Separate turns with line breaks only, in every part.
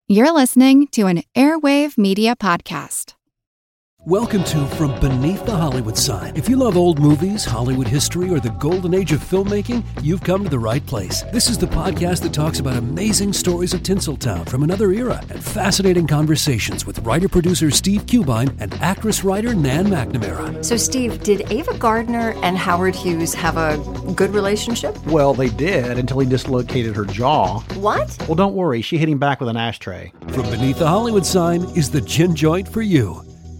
You're listening to an Airwave Media Podcast.
Welcome to From Beneath the Hollywood Sign. If you love old movies, Hollywood history, or the golden age of filmmaking, you've come to the right place. This is the podcast that talks about amazing stories of Tinseltown from another era and fascinating conversations with writer-producer Steve Cubine and actress-writer Nan McNamara.
So, Steve, did Ava Gardner and Howard Hughes have a good relationship?
Well, they did until he dislocated her jaw.
What?
Well, don't worry. She hit him back with an ashtray.
From Beneath the Hollywood Sign is the gin joint for you.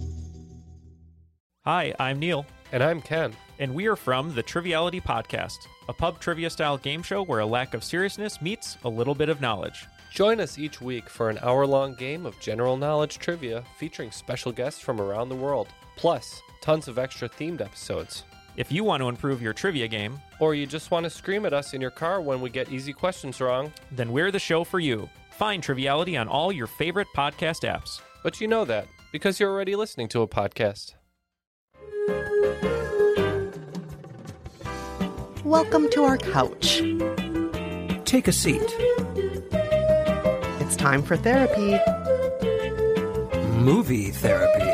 Hi, I'm Neil.
And I'm Ken.
And we are from the Triviality Podcast, a pub trivia-style game show where a lack of seriousness meets a little bit of knowledge.
Join us each week for an hour-long game of general knowledge trivia featuring special guests from around the world, plus tons of extra themed episodes.
If you want to improve your trivia game,
or you just want to scream at us in your car when we get easy questions wrong,
then we're the show for you. Find Triviality on all your favorite podcast apps.
But you know that, because you're already listening to a podcast.
Welcome to our couch.
Take a seat.
It's time for therapy.
Movie therapy.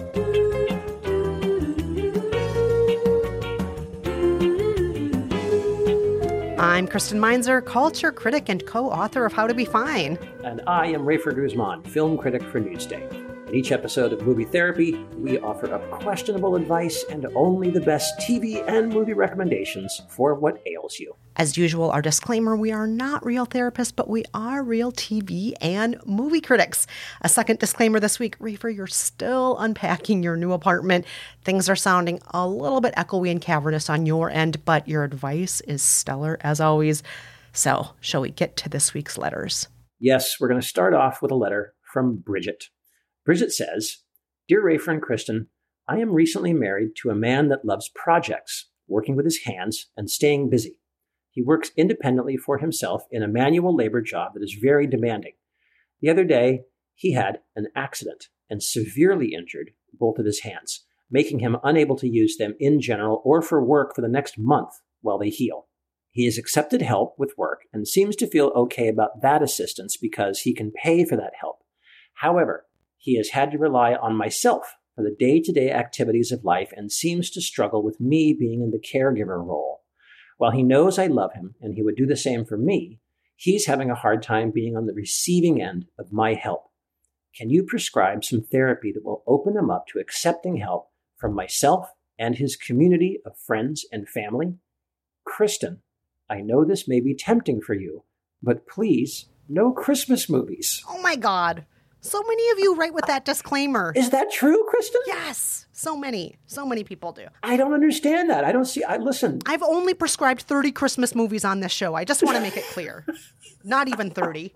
I'm Kristen Meinzer, culture critic and co-author of How to Be Fine.
And I am Rafer Guzman, film critic for Newsday. In each episode of Movie Therapy, we offer up questionable advice and only the best TV and movie recommendations for what ails you.
As usual, our disclaimer, we are not real therapists, but we are real TV and movie critics. A second disclaimer this week, Rafer, you're still unpacking your new apartment. Things are sounding a little bit echoey and cavernous on your end, but your advice is stellar as always. So, shall we get to this week's letters?
Yes, we're going to start off with a letter from Bridget. Bridget says, Dear Rafer and Kristen, I am recently married to a man that loves projects, working with his hands and staying busy. He works independently for himself in a manual labor job that is very demanding. The other day, he had an accident and severely injured both of his hands, making him unable to use them in general or for work for the next month while they heal. He has accepted help with work and seems to feel okay about that assistance because he can pay for that help. However, he has had to rely on myself for the day-to-day activities of life and seems to struggle with me being in the caregiver role. While he knows I love him and he would do the same for me, he's having a hard time being on the receiving end of my help. Can you prescribe some therapy that will open him up to accepting help from myself and his community of friends and family? Kristen, I know this may be tempting for you, but please, no Christmas movies.
Oh my God. So many of you write with that disclaimer.
Is that true, Kristen?
Yes. So many people do.
I don't understand that. Listen.
I've only prescribed 30 Christmas movies on this show. I just want to make it clear. Not even 30.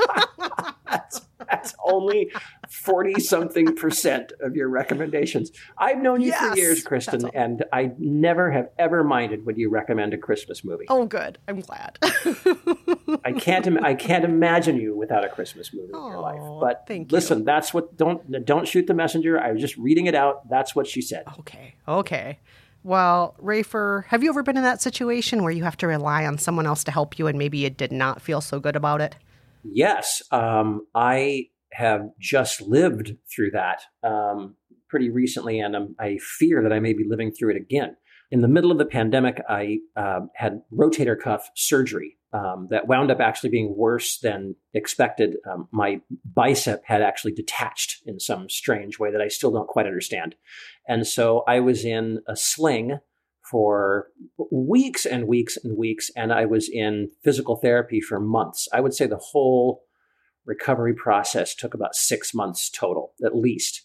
That's only 40-something% of your recommendations. I've known you for years, Kristen, and I never have ever minded when you recommend a Christmas movie.
Oh, good. I'm glad.
I can't imagine you without a Christmas movie in your life. But listen, that's what. Don't shoot the messenger. I was just reading it out. That's what she said.
Okay. Well, Rafer, have you ever been in that situation where you have to rely on someone else to help you and maybe you did not feel so good about it?
Yes. I have just lived through that pretty recently, and I fear that I may be living through it again. In the middle of the pandemic, I had rotator cuff surgery that wound up actually being worse than expected. My bicep had actually detached in some strange way that I still don't quite understand. And so I was in a sling for weeks and weeks and weeks, and I was in physical therapy for months. I would say the whole recovery process took about 6 months total, at least.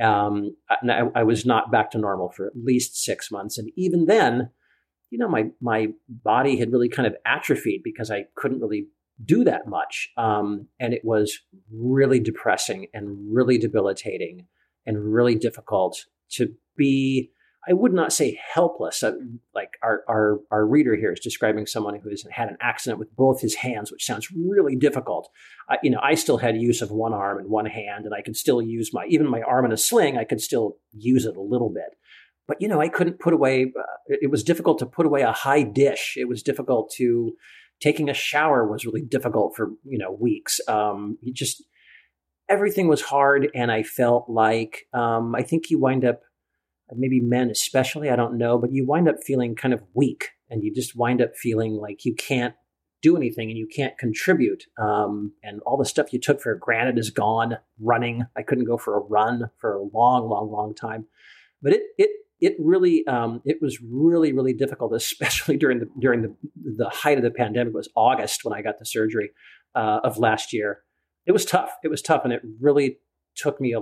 I was not back to normal for at least 6 months. And even then, my body had really kind of atrophied because I couldn't really do that much. And it was really depressing and really debilitating and really difficult to be, I would not say helpless. Like our reader here is describing someone who has had an accident with both his hands, which sounds really difficult. I still had use of one arm and one hand, and I could still use even my arm in a sling. I could still use it a little bit. But, I couldn't put away, it was difficult to put away a high dish. It was difficult taking a shower was really difficult for, weeks. everything was hard, and I felt like I think you wind up, maybe men especially, I don't know, but you wind up feeling kind of weak, and you just wind up feeling like you can't do anything and you can't contribute. And all the stuff you took for granted is gone. Running, I couldn't go for a run for a long, long, long time. But it really it was really, really difficult, especially during the height of the pandemic. It was August when I got the surgery of last year. It was tough. And it really took me a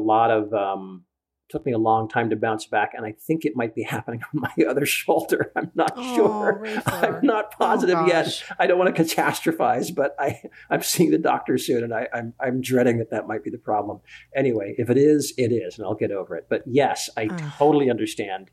long time to bounce back, and I think it might be happening on my other shoulder. I'm not sure.
Rafer.
I'm not positive yet. I don't want to catastrophize, but I'm seeing the doctor soon, and I'm dreading that might be the problem. Anyway, if it is, it is, and I'll get over it. But yes, I totally understand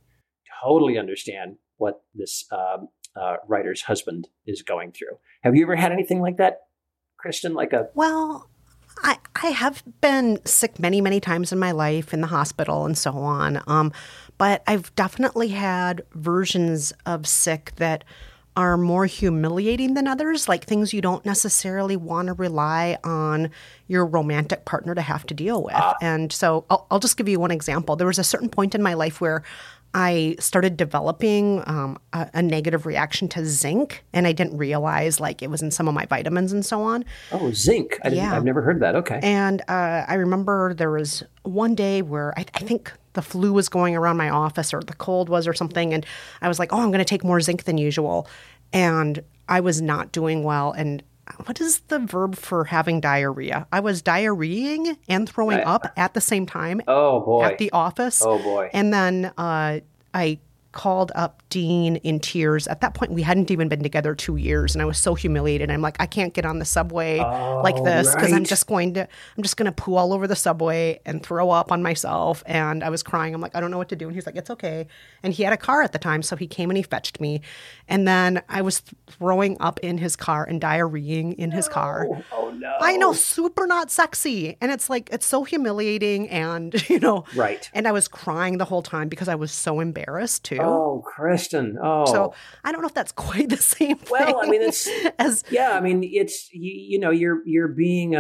what this writer's husband is going through. Have you ever had anything like that, Kristen?
Well, I have been sick many, many times in my life, in the hospital and so on. But I've definitely had versions of sick that are more humiliating than others, like things you don't necessarily want to rely on your romantic partner to have to deal with. And so I'll just give you one example. There was a certain point in my life where I started developing a negative reaction to zinc, and I didn't realize it was in some of my vitamins and so on.
Oh, zinc. I've never heard that. Okay.
And I remember there was one day where I think the flu was going around my office, or the cold was, or something. And I was like, I'm going to take more zinc than usual. And I was not doing well. And what is the verb for having diarrhea? I was diarrheaing and throwing up at the same time.
Oh, boy.
At the office.
Oh, boy.
And then I called up Dean in tears. At that point, we hadn't even been together 2 years, and I was so humiliated. I'm like, I can't get on the subway like this because I'm just going to poo all over the subway and throw up on myself. And I was crying. I'm like, I don't know what to do. And he's like, it's okay. And he had a car at the time, so he came and he fetched me. And then I was throwing up in his car and diarrheaing in his car.
Oh no!
I know, super not sexy, and it's so humiliating, and
Right.
And I was crying the whole time because I was so embarrassed too.
Oh, Kristen. Oh.
So I don't know if that's quite the same thing.
Well, I mean, it's
as
it's you're being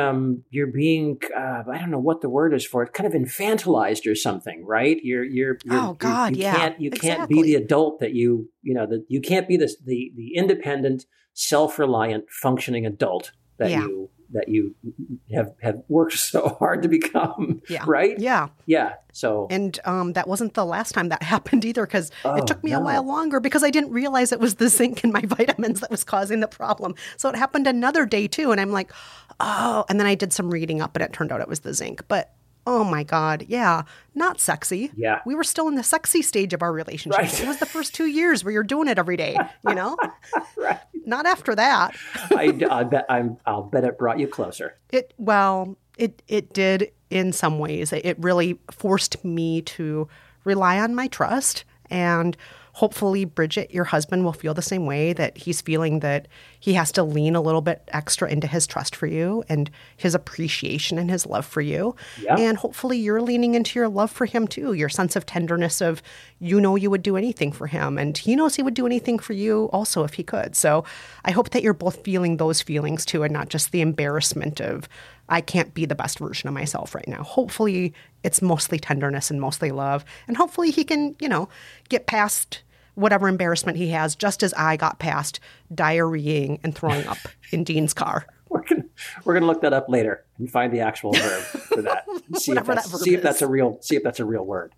I don't know what the word is for it, kind of infantilized or something, right? You can't be the adult that that you can't be the independent, self-reliant, functioning adult that you have worked so hard to become, right?
Yeah.
Yeah. So,
and that wasn't the last time that happened either, because it took me a while longer because I didn't realize it was the zinc in my vitamins that was causing the problem. So it happened another day too, and I'm like, and then I did some reading up, and it turned out it was the zinc. But oh my God, yeah, not sexy.
Yeah.
We were still in the sexy stage of our relationship. Right. It was the first 2 years where you're doing it every day,
Right.
Not after that.
I'll bet it brought you closer.
It did in some ways. It really forced me to rely on my trust, and hopefully, Bridget, your husband, will feel the same way, that he's feeling that he has to lean a little bit extra into his trust for you and his appreciation and his love for you. Yeah. And hopefully you're leaning into your love for him too, your sense of tenderness of, you would do anything for him, and he knows he would do anything for you also if he could. So I hope that you're both feeling those feelings too, and not just the embarrassment of, I can't be the best version of myself right now. Hopefully it's mostly tenderness and mostly love, and hopefully he can, get past whatever embarrassment he has, just as I got past diarrheaing and throwing up in Dean's car.
We're gonna look that up later and find the actual verb for that. See if that's a real word.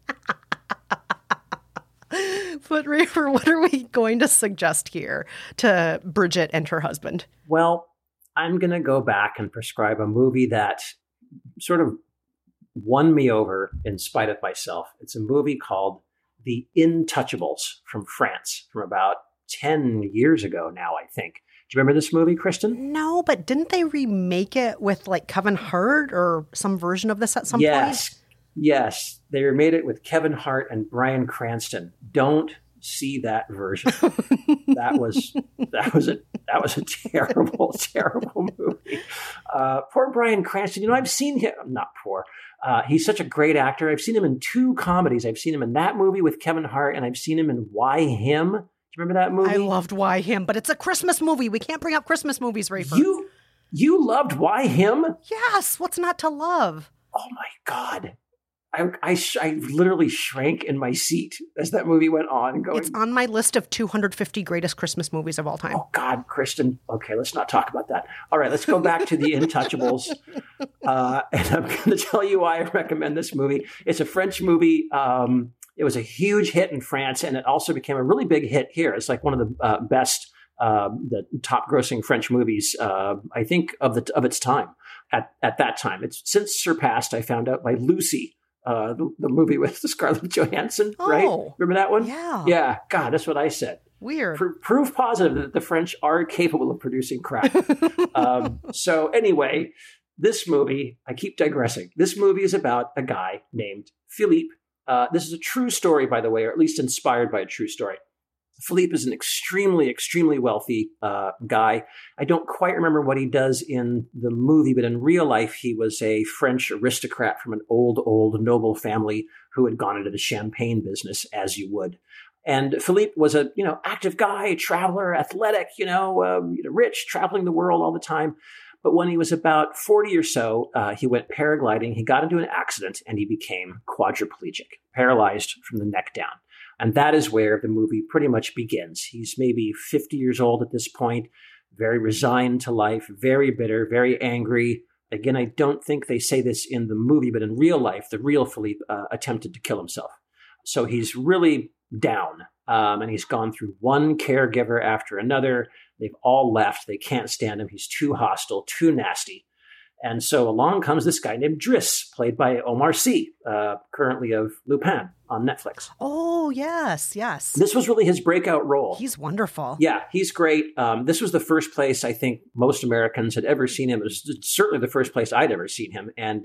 But Rafer, what are we going to suggest here to Bridget and her husband?
Well, I'm gonna go back and prescribe a movie that sort of won me over in spite of myself. It's a movie called The Intouchables from France, from about 10 years ago now, I think. Do you remember this movie, Kristen?
No, but didn't they remake it with Kevin Hart or some version of this at some point?
Yes. They remade it with Kevin Hart and Bryan Cranston. Don't see that version. That was a terrible, terrible movie. Poor Bryan Cranston. I've seen him. Not poor. He's such a great actor. I've seen him in 2 comedies. I've seen him in that movie with Kevin Hart, and I've seen him in Why Him? Do you remember that movie?
I loved Why Him, but it's a Christmas movie. We can't bring up Christmas movies, Rafer.
You loved Why Him?
Yes. What's not to love?
oh my God. I literally shrank in my seat as that movie went on. Going,
it's on my list of 250 greatest Christmas movies of all time.
Oh, God, Kristen. Okay, let's not talk about that. All right, let's go back to The Intouchables. And I'm going to tell you why I recommend this movie. It's a French movie. It was a huge hit in France, and it also became a really big hit here. It's like one of the best, the top grossing French movies, I think, of its time at that time. It's since surpassed, I found out, by Lucy. The movie with Scarlett Johansson, right? Remember that one?
Yeah.
Yeah. God, that's what I said.
Weird.
Proof positive that the French are capable of producing crap. So anyway, this movie, I keep digressing. This movie is about a guy named Philippe. This is a true story, by the way, or at least inspired by a true story. Philippe is an extremely, extremely wealthy guy. I don't quite remember what he does in the movie, but in real life, he was a French aristocrat from an old noble family who had gone into the champagne business, as you would. And Philippe was a, active guy, traveler, athletic, rich, traveling the world all the time. But when he was about 40 or so, he went paragliding. He got into an accident and he became quadriplegic, paralyzed from the neck down. And that is where the movie pretty much begins. He's maybe 50 years old at this point, very resigned to life, very bitter, very angry. Again, I don't think they say this in the movie, but in real life, the real Philippe attempted to kill himself. So he's really down, and he's gone through one caregiver after another. They've all left. They can't stand him. He's too hostile, too nasty. And so along comes this guy named Driss, played by Omar Sy, currently of Lupin on Netflix.
Oh, yes.
This was really his breakout role.
He's wonderful.
Yeah, he's great. This was the first place I think most Americans had ever seen him. It was certainly the first place I'd ever seen him. And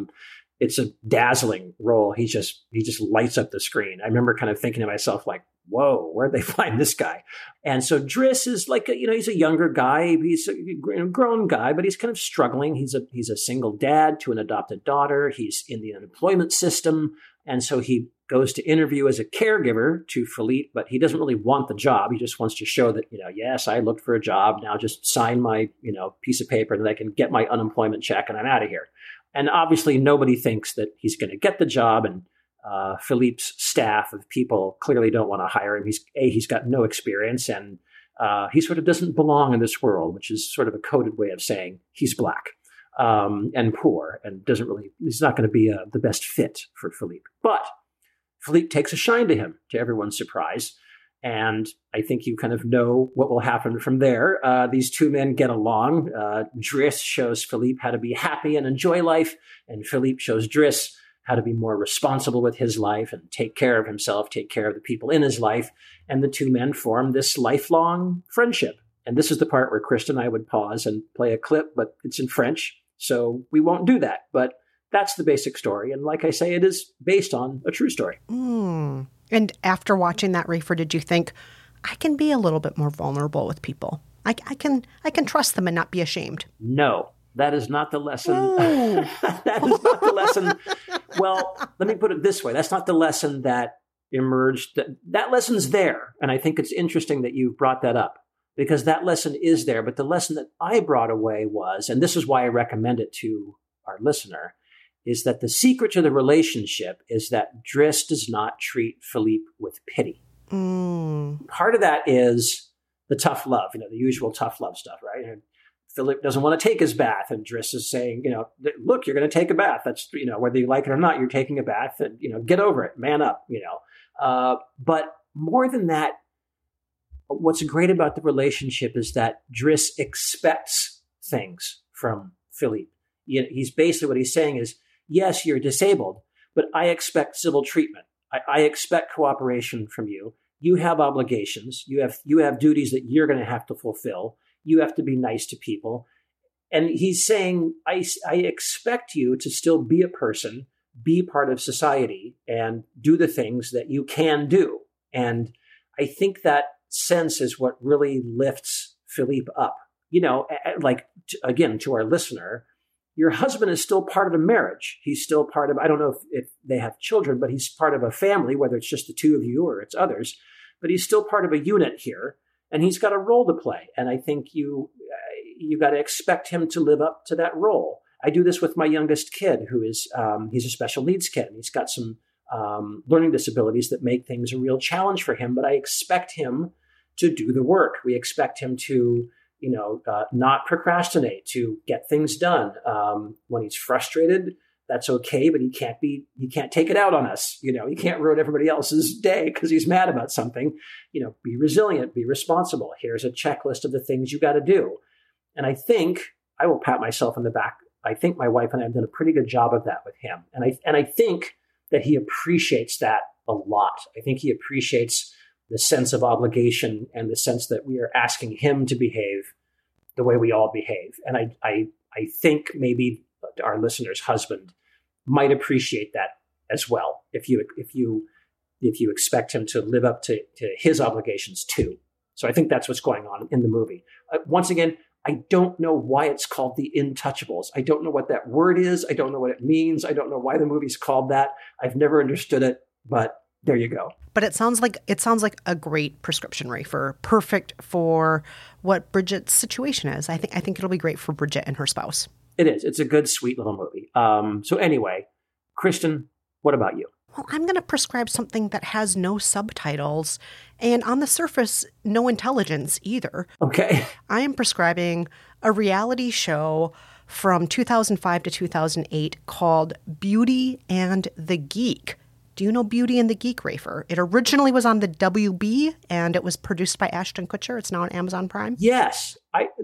it's a dazzling role. He just lights up the screen. I remember kind of thinking to myself, like, whoa, where'd they find this guy? And so Driss is like, he's a younger guy. He's a grown guy, but he's kind of struggling. He's a single dad to an adopted daughter. He's in the unemployment system. And so he goes to interview as a caregiver to Philippe, but he doesn't really want the job. He just wants to show that, yes, I looked for a job. Now just sign my, piece of paper and then I can get my unemployment check and I'm out of here. And obviously nobody thinks that he's going to get the job. And Philippe's staff of people clearly don't want to hire him. He's got no experience, and he sort of doesn't belong in this world, which is sort of a coded way of saying he's black and poor, and he's not going to be the best fit for Philippe. But Philippe takes a shine to him, to everyone's surprise. And I think you kind of know what will happen from there. These two men get along. Driss shows Philippe how to be happy and enjoy life, and Philippe shows Driss how to be more responsible with his life and take care of himself, take care of the people in his life. And the two men form this lifelong friendship. And this is the part where Kristen and I would pause and play a clip, but it's in French, so we won't do that. But that's the basic story. And like I say, it is based on a true story.
And after watching that, Rafer, did you think, I can be a little bit more vulnerable with people? I can trust them and not be ashamed?
No. That is not the lesson. That is not the lesson. Well, let me put it this way. That's not the lesson that emerged. That lesson's there. And I think it's interesting that you brought that up, because that lesson is there. But the lesson that I brought away was, and this is why I recommend it to our listener, is that the secret to the relationship is that Driss does not treat Philippe with pity. Part of that is the tough love, the usual tough love stuff, right? And Philippe doesn't want to take his bath, and Driss is saying, look, you're going to take a bath. That's, whether you like it or not, you're taking a bath, and, get over it, man up, But more than that, what's great about the relationship is that Driss expects things from Philippe. He's basically, what he's saying is, yes, you're disabled, but I expect civil treatment. I expect cooperation from you. You have obligations. You have duties that you're going to have to fulfill. You have to be nice to people. And he's saying, I expect you to still be a person, be part of society, and do the things that you can do. And I think that sense is what really lifts Philippe up. Again, to our listener, your husband is still part of the marriage. He's still part of, I don't know if they have children, but he's part of a family, whether it's just the two of you or it's others, but he's still part of a unit here. And he's got a role to play. And I think you got to expect him to live up to that role. I do this with my youngest kid, who is he's a special needs kid. He's got some learning disabilities that make things a real challenge for him, but I expect him to do the work. We expect him to, not procrastinate, to get things done. When he's frustrated, that's okay, but he can't take it out on us. He can't ruin everybody else's day because he's mad about something. Be resilient, be responsible. Here's a checklist of the things you got to do. And I think I will pat myself on the back. I think my wife and I have done a pretty good job of that with him. And I think that he appreciates that a lot. I think he appreciates the sense of obligation and the sense that we are asking him to behave the way we all behave. And I think maybe our listener's husband might appreciate that as well, if you expect him to live up to his obligations too. So I think that's what's going on in the movie. Once again, I don't know why it's called The Intouchables. I don't know what that word is. I don't know what it means. I don't know why the movie's called that. I've never understood it, but there you go.
But it sounds like a great prescription, Rafer. Perfect for what Bridget's situation is. I think it'll be great for Bridget and her spouse. It
is. It's a good, sweet little movie. So anyway, Kristen, what about you?
Well, I'm going to prescribe something that has no subtitles and on the surface, no intelligence either.
Okay.
I am prescribing a reality show from 2005 to 2008 called Beauty and the Geek. Do you know Beauty and the Geek, Rafer? It originally was on the WB, and it was produced by Ashton Kutcher. It's now on Amazon Prime.
Yes.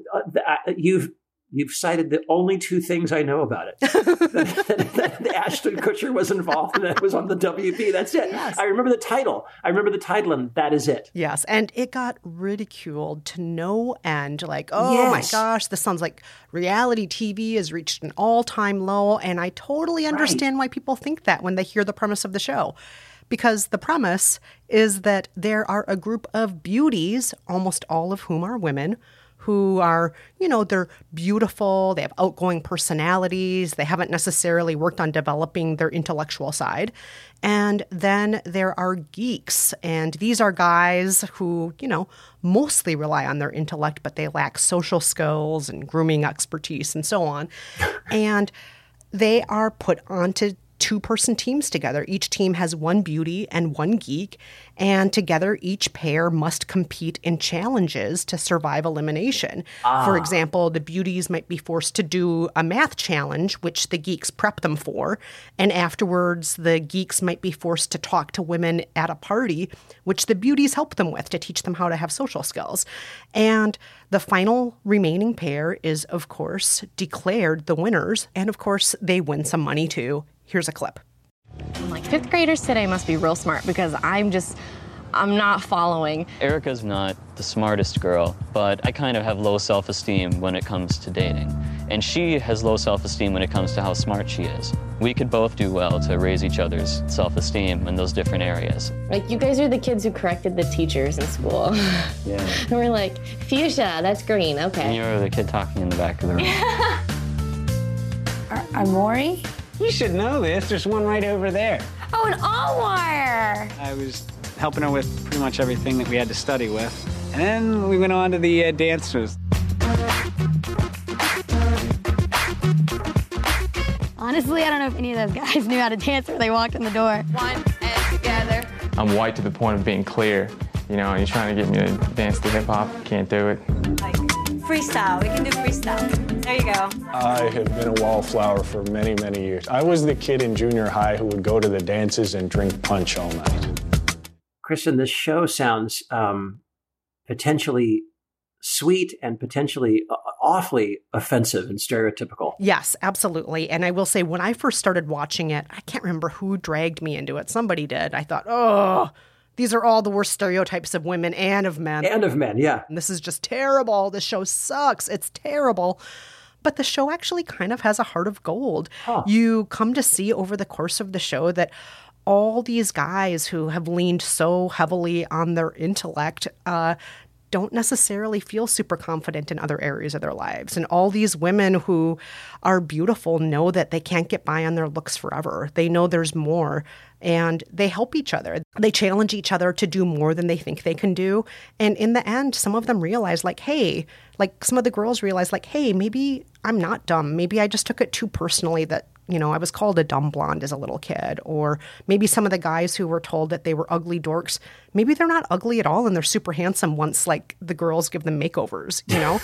You've cited the only two things I know about it. that Ashton Kutcher was involved and that it was on the WB. That's it. Yes. I remember the title, and that is it.
Yes, and it got ridiculed to no end. Like, my gosh, this sounds like reality TV has reached an all-time low. And I totally understand why people think that when they hear the premise of the show. Because the premise is that there are a group of beauties, almost all of whom are women, who are, they're beautiful, they have outgoing personalities, they haven't necessarily worked on developing their intellectual side. And then there are geeks, and these are guys who, mostly rely on their intellect, but they lack social skills and grooming expertise and so on. And they are put onto two-person teams together. Each team has one beauty and one geek, and together each pair must compete in challenges to survive elimination. For example, the beauties might be forced to do a math challenge, which the geeks prep them for, and afterwards the geeks might be forced to talk to women at a party, which the beauties help them with to teach them how to have social skills. And the final remaining pair is, of course, declared the winners, and of course they win some money too. Here's a clip.
I'm like, fifth graders today must be real smart because I'm not following.
Erica's not the smartest girl, but I kind of have low self-esteem when it comes to dating. And she has low self-esteem when it comes to how smart she is. We could both do well to raise each other's self-esteem in those different areas.
Like, you guys are the kids who corrected the teachers in school.
Yeah.
And we're like, fuchsia, that's green, okay.
And you're the kid talking in the back of the room.
Amori?
You should know this. There's one right over there.
Oh, an Omar!
I was helping her with pretty much everything that we had to study with. And then we went on to the dancers.
Honestly, I don't know if any of those guys knew how to dance when they walked in the door.
One and together.
I'm white to the point of being clear. And you're trying to get me to dance to hip-hop. Can't do it.
Like, freestyle. We can do freestyle. There you go.
I have been a wallflower for many, many years. I was the kid in junior high who would go to the dances and drink punch all night.
Kristen, this show sounds potentially sweet and potentially awfully offensive and stereotypical.
Yes, absolutely. And I will say, when I first started watching it, I can't remember who dragged me into it. Somebody did. I thought, these are all the worst stereotypes of women and of men.
And of men, yeah.
And this is just terrible. This show sucks. It's terrible. But the show actually kind of has a heart of gold. Huh. You come to see over the course of the show that all these guys who have leaned so heavily on their intellect don't necessarily feel super confident in other areas of their lives. And all these women who are beautiful know that they can't get by on their looks forever. They know there's more, and they help each other. They challenge each other to do more than they think they can do. And in the end, some of them realize, like, hey, like some of the girls realize, like, hey, maybe I'm not dumb. Maybe I just took it too personally that, you know, I was called a dumb blonde as a little kid. Or maybe some of the guys who were told that they were ugly dorks, maybe they're not ugly at all and they're super handsome once, like, the girls give them makeovers, you know?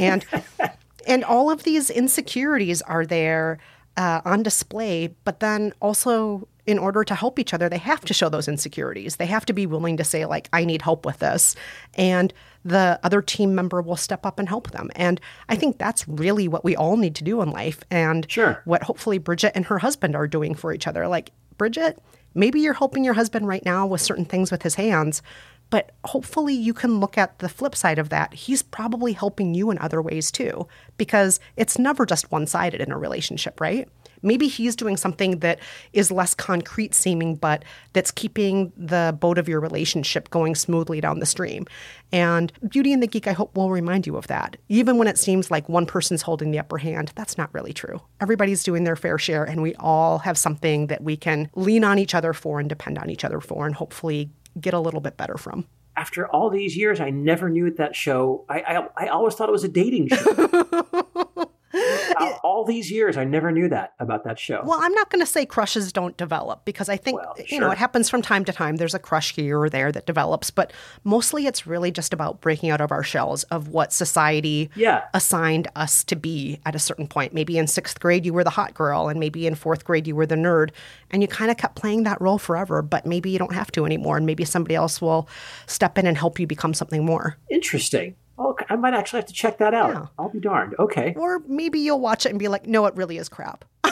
And all of these insecurities are there on display, but then also in order to help each other, they have to show those insecurities. They have to be willing to say, like, I need help with this. And the other team member will step up and help them. And I think that's really what we all need to do in life. And what hopefully Bridget and her husband are doing for each other. Like, Bridget, maybe you're helping your husband right now with certain things with his hands, but hopefully you can look at the flip side of that. He's probably helping you in other ways too, because it's never just one-sided in a relationship, right? Maybe he's doing something that is less concrete seeming, but that's keeping the boat of your relationship going smoothly down the stream. And Beauty and the Geek, I hope, will remind you of that. Even when it seems like one person's holding the upper hand, that's not really true. Everybody's doing their fair share, and we all have something that we can lean on each other for and depend on each other for, and hopefully get a little bit better from.
After all these years, I never knew that show. I always thought it was a dating show. All these years, I never knew that about that show.
Well, I'm not going to say crushes don't develop, because I think, you know, it happens from time to time. There's a crush here or there that develops, but mostly it's really just about breaking out of our shells of what society assigned us to be at a certain point. Maybe in 6th grade, you were the hot girl, and maybe in 4th grade, you were the nerd, and you kind of kept playing that role forever, but maybe you don't have to anymore, and maybe somebody else will step in and help you become something more.
Interesting. Oh, I might actually have to check that out. Yeah. I'll be darned. Okay.
Or maybe you'll watch it and be like, no, it really is crap.
I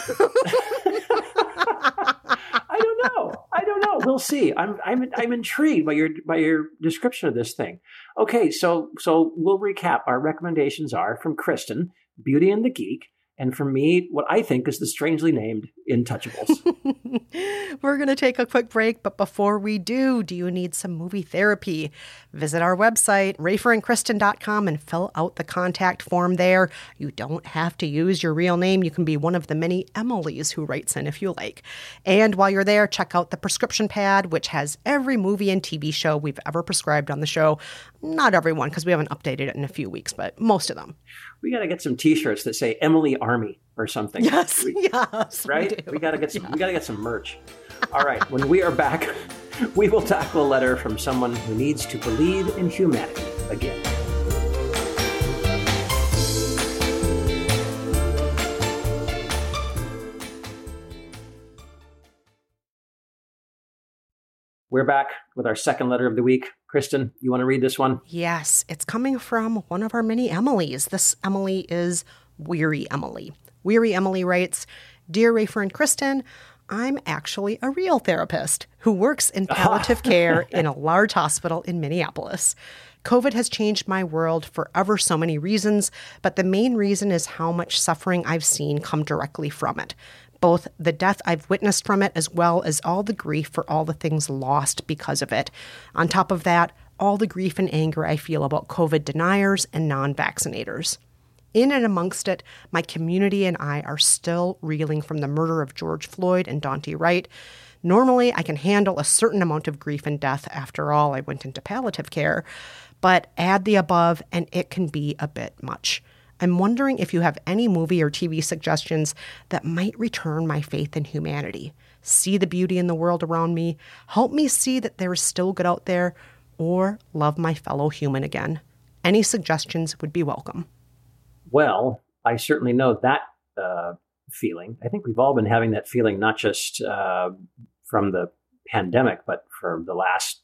don't know. We'll see. I'm intrigued by your description of this thing. Okay, so we'll recap. Our recommendations are from Kristen, Beauty and the Geek, and from me, what I think is the strangely named Intouchables.
We're going to take a quick break, but before we do you need some movie therapy? Visit our website, raferandkristen.com, and fill out the contact form there. You don't have to use your real name. You can be one of the many Emilys who writes in if you like. And while you're there, check out the prescription pad, which has every movie and TV show we've ever prescribed on the show. Not everyone, because we haven't updated it in a few weeks, but most of them.
We got to get some T-shirts that say Emily Army or something.
Yes,
right? We got to get some merch. All right, when we are back, we will tackle a letter from someone who needs to believe in humanity again. We're back with our second letter of the week. Kristen, you want to read this one?
Yes, it's coming from one of our many Emilys. This Emily is Weary Emily. Weary Emily writes, Dear Rafer and Kristen, I'm actually a real therapist who works in palliative care in a large hospital in Minneapolis. COVID has changed my world for ever so many reasons, but the main reason is how much suffering I've seen come directly from it. Both the death I've witnessed from it, as well as all the grief for all the things lost because of it. On top of that, all the grief and anger I feel about COVID deniers and non-vaccinators. In and amongst it, my community and I are still reeling from the murder of George Floyd and Daunte Wright. Normally, I can handle a certain amount of grief and death. After all, I went into palliative care. But add the above, and it can be a bit much. I'm wondering if you have any movie or TV suggestions that might return my faith in humanity, see the beauty in the world around me, help me see that there is still good out there, or love my fellow human again. Any suggestions would be welcome.
Well, I certainly know that feeling. I think we've all been having that feeling, not just from the pandemic, but for the last,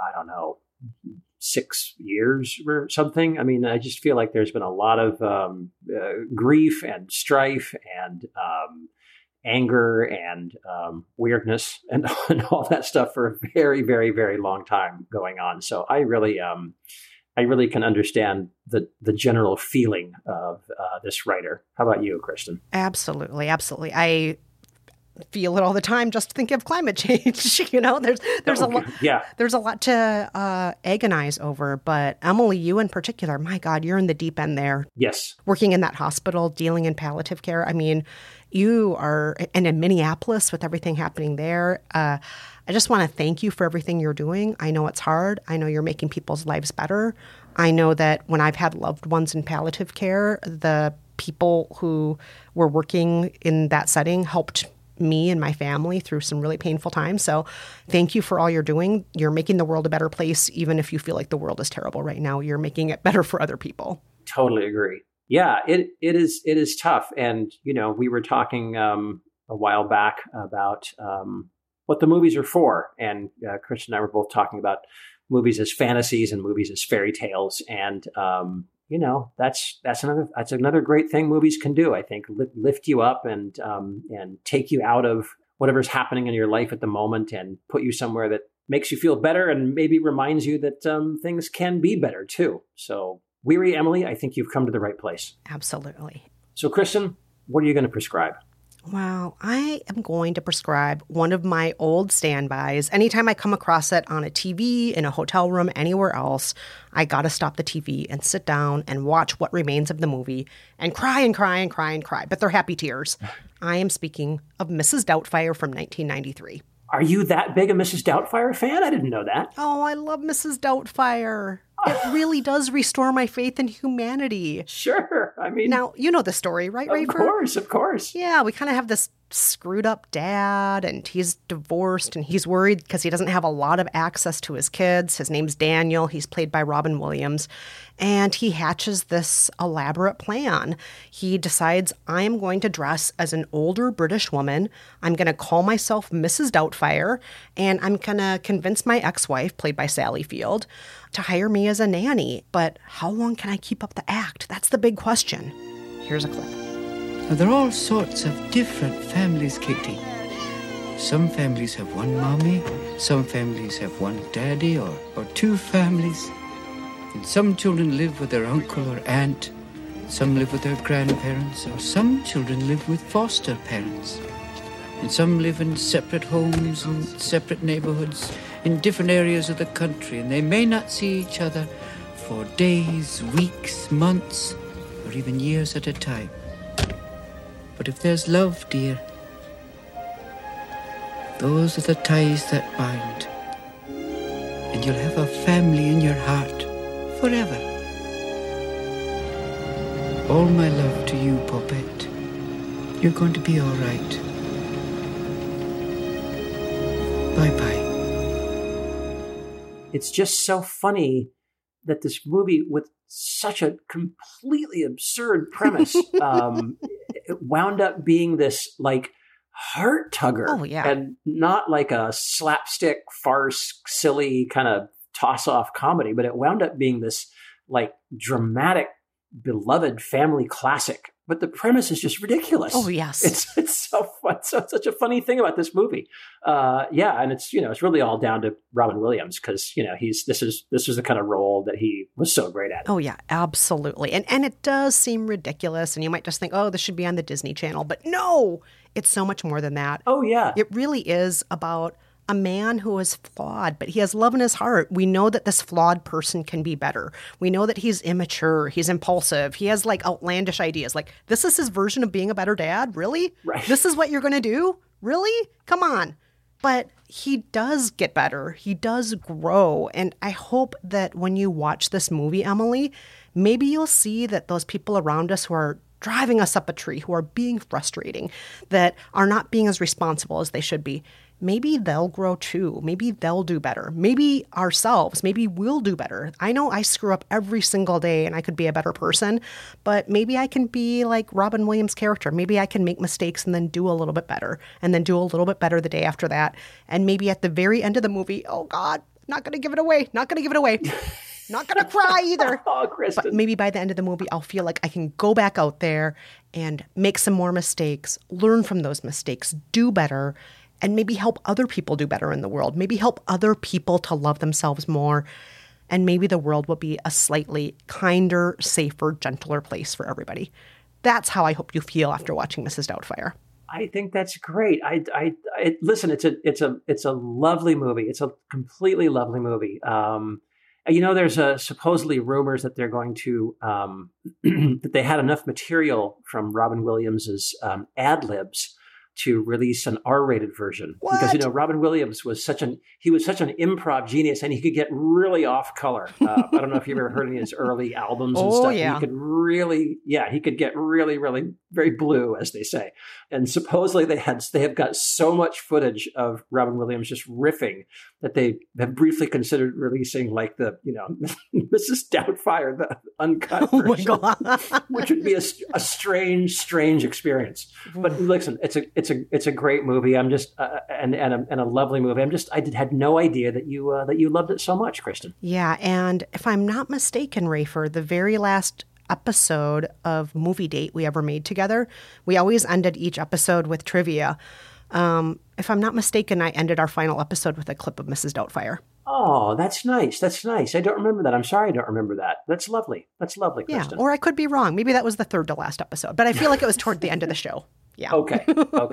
6 years or something. I mean, I just feel like there's been a lot of grief and strife and anger and weirdness and all that stuff for a very, very, very long time going on. So I really can understand the general feeling of this writer. How about you, Kristen?
Absolutely. Absolutely. I feel it all the time just think of climate change. There's a lot.
Yeah.
There's a lot to agonize over. But Emily, you in particular, my God, you're in the deep end there.
Yes.
Working in that hospital, dealing in palliative care. I mean, you are, and in Minneapolis with everything happening there. I just want to thank you for everything you're doing. I know it's hard. I know you're making people's lives better. I know that when I've had loved ones in palliative care, the people who were working in that setting helped me and my family through some really painful times. So thank you for all you're doing. You're making the world a better place, even if you feel like the world is terrible right now. You're making it better for other people.
Totally agree. Yeah, it is tough. And, we were talking a while back about what the movies are for. And Kristen and I were both talking about movies as fantasies and movies as fairy tales. And, that's another great thing movies can do. I think lift you up and take you out of whatever's happening in your life at the moment and put you somewhere that makes you feel better and maybe reminds you that things can be better too. So Weary Emily, I think you've come to the right place.
Absolutely.
So Kristen, what are you going to prescribe?
Well, I am going to prescribe one of my old standbys. Anytime I come across it on a TV, in a hotel room, anywhere else, I got to stop the TV and sit down and watch what remains of the movie and cry and cry and cry and cry. But they're happy tears. I am speaking of Mrs. Doubtfire from 1993.
Are you that big a Mrs. Doubtfire fan? I didn't know that.
Oh, I love Mrs. Doubtfire. It really does restore my faith in humanity.
Sure. I mean...
Now, you know the story, right, Rafer?
Of course.
Yeah, we kind of have this screwed up dad, and he's divorced, and he's worried because he doesn't have a lot of access to his kids. His name's Daniel. He's played by Robin Williams. And he hatches this elaborate plan. He decides, I am going to dress as an older British woman. I'm going to call myself Mrs. Doubtfire, and I'm going to convince my ex-wife, played by Sally Field, to hire me as a nanny. But how long can I keep up the act? That's the big question. Here's a clip.
Now, there are all sorts of different families, Kitty. Some families have one mommy, some families have one daddy or two families. And some children live with their uncle or aunt, some live with their grandparents, or some children live with foster parents. And some live in separate homes and separate neighborhoods in different areas of the country, and they may not see each other for days, weeks, months, or even years at a time. But if there's love, dear, those are the ties that bind. And you'll have a family in your heart forever. All my love to you, Poppet. You're going to be all right. Bye-bye.
It's just so funny that this movie, with such a completely absurd premise, it wound up being this heart tugger.
Oh, yeah.
And not like a slapstick farce, silly kind of toss off comedy, but it wound up being this dramatic, beloved family classic. But the premise is just ridiculous.
Oh, yes.
It's so fun. So such a funny thing about this movie. And it's really all down to Robin Williams because, this is the kind of role that he was so great at.
Oh, yeah, absolutely. And it does seem ridiculous. And you might just think, oh, this should be on the Disney Channel. But no, it's so much more than that.
Oh, yeah.
It really is about a man who is flawed, but he has love in his heart. We know that this flawed person can be better. We know that he's immature, he's impulsive, he has outlandish ideas. This is his version of being a better dad? Really?
Right.
This is what you're going to do? Really? Come on. But he does get better. He does grow. And I hope that when you watch this movie, Emily, maybe you'll see that those people around us who are driving us up a tree, who are being frustrating, that are not being as responsible as they should be, maybe they'll grow too. Maybe they'll do better. Maybe ourselves, maybe we'll do better. I know I screw up every single day and I could be a better person, but maybe I can be like Robin Williams' character. Maybe I can make mistakes and then do a little bit better and then do a little bit better the day after that. And maybe at the very end of the movie, oh God, not going to give it away. Not going to give it away. Not going to cry either.
Oh, Kristen.
But maybe by the end of the movie, I'll feel like I can go back out there and make some more mistakes, learn from those mistakes, do better, and maybe help other people do better in the world. Maybe help other people to love themselves more. And maybe the world will be a slightly kinder, safer, gentler place for everybody. That's how I hope you feel after watching Mrs. Doubtfire.
I think that's great. Listen. It's a lovely movie. It's a completely lovely movie. There's supposedly rumors that they're going to that they had enough material from Robin Williams's ad libs to release an R-rated version.
What?
Because Robin Williams was such an improv genius, and he could get really off color. I don't know if you've ever heard any of his early albums and stuff.
Yeah.
He could get really, really very blue, as they say. And supposedly they have got so much footage of Robin Williams just riffing that they have briefly considered releasing like the Mrs. Doubtfire, the uncut version, which would be a strange experience. But listen, it's a great movie. I'm just and a lovely movie. I had no idea that you loved it so much, Kristen.
Yeah, and if I'm not mistaken, Rafer, the very last episode of Movie Date we ever made together, we always ended each episode with trivia. If I'm not mistaken, I ended our final episode with a clip of Mrs. Doubtfire.
Oh, that's nice. That's nice. I don't remember that. I'm sorry I don't remember that. That's lovely. That's lovely, Kristen.
Yeah, or I could be wrong. Maybe that was the third to last episode, but I feel like it was toward the end of the show. Yeah.
Okay.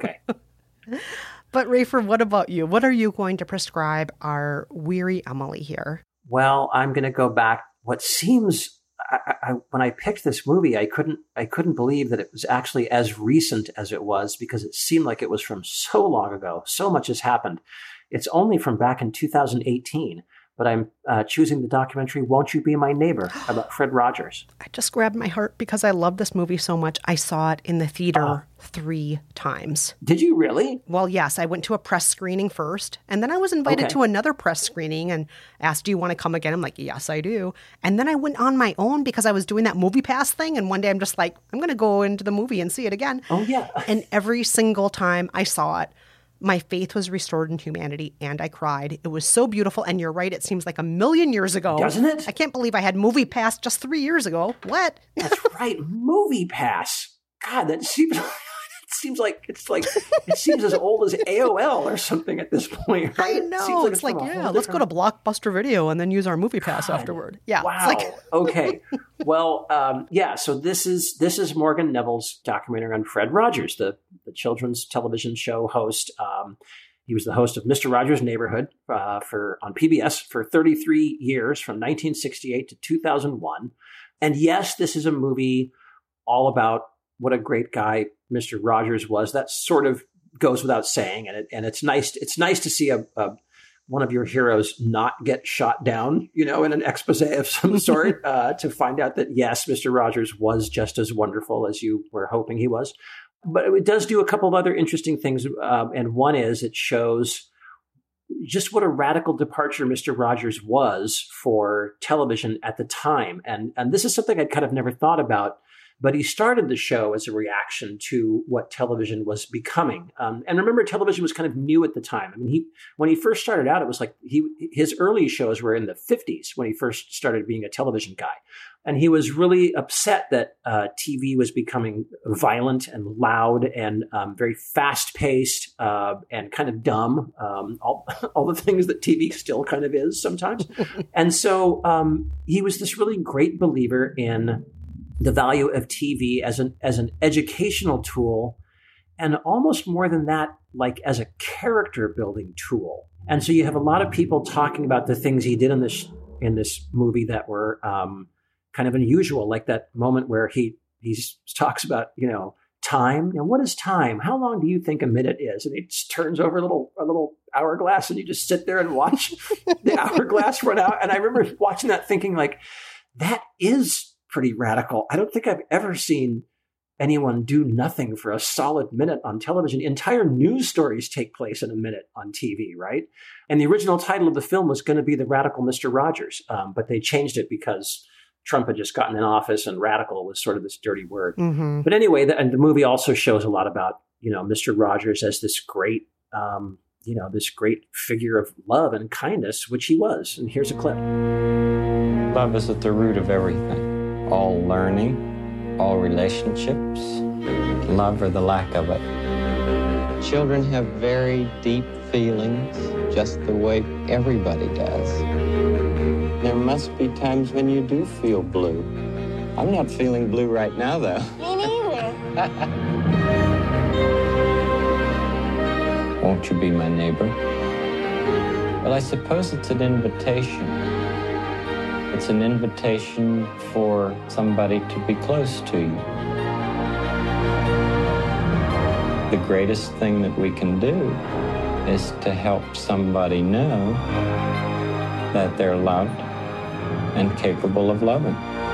But Rafer, what about you? What are you going to prescribe our weary Emily here?
Well, I'm going to go back. What seems, when I picked this movie, I couldn't believe that it was actually as recent as it was, because it seemed like it was from so long ago. So much has happened. It's only from back in 2018. But I'm choosing the documentary "Won't You Be My Neighbor" about Fred Rogers.
I just grabbed my heart because I love this movie so much. I saw it in the theater 3 times.
Did you really?
Well, yes. I went to a press screening first, and then I was invited to another press screening and asked, "Do you want to come again?" I'm like, "Yes, I do." And then I went on my own because I was doing that Movie Pass thing, and one day I'm just like, I'm going to go into the movie and see it again.
Oh, yeah.
And every single time I saw it, my faith was restored in humanity, and I cried. It was so beautiful, and you're right, it seems like a million years ago.
Doesn't it?
I can't believe I had Movie Pass just 3 years ago. What?
That's right, Movie Pass. God, that seems like it seems as old as AOL or something at this point, right?
I know. It's like let's go to Blockbuster Video and then use our Movie Pass afterward. Yeah.
Wow. Okay. Well, so this is Morgan Neville's documentary on Fred Rogers, the children's television show host. He was the host of Mr. Rogers' Neighborhood on PBS for 33 years, from 1968 to 2001. And yes, this is a movie all about what a great guy Mr. Rogers was. That sort of goes without saying, and it's nice. It's nice to see one of your heroes not get shot down, in an expose of some sort, to find out that yes, Mr. Rogers was just as wonderful as you were hoping he was. But it does do a couple of other interesting things, and one is it shows just what a radical departure Mr. Rogers was for television at the time, and this is something I'd kind of never thought about. But he started the show as a reaction to what television was becoming. And remember, television was kind of new at the time. I mean, when he first started out, it was like his early shows were in the 50s when he first started being a television guy. And he was really upset that TV was becoming violent and loud and very fast-paced and kind of dumb, all the things that TV still kind of is sometimes. And so he was this really great believer in the value of TV as an educational tool, and almost more than that, like as a character building tool. And so you have a lot of people talking about the things he did in this movie that were kind of unusual, like that moment where he talks about time. What is time? How long do you think a minute is? And he just turns over a little hourglass, and you just sit there and watch the hourglass run out. And I remember watching that, thinking like, that is pretty radical. I don't think I've ever seen anyone do nothing for a solid minute on television. Entire news stories take place in a minute on TV, right? And the original title of the film was going to be The Radical Mr. Rogers, but they changed it because Trump had just gotten in office, and radical was sort of this dirty word. Mm-hmm. But anyway, the movie also shows a lot about Mr. Rogers as this great this great figure of love and kindness, which he was. And here's a clip.
Love is at the root of everything. All learning, all relationships, love or the lack of it. Children have very deep feelings, just the way everybody does. There must be times when you do feel blue. I'm not feeling blue right now, though.
Me neither.
Won't you be my neighbor? Well, I suppose it's an invitation. It's an invitation for somebody to be close to you. The greatest thing that we can do is to help somebody know that they're loved and capable of loving.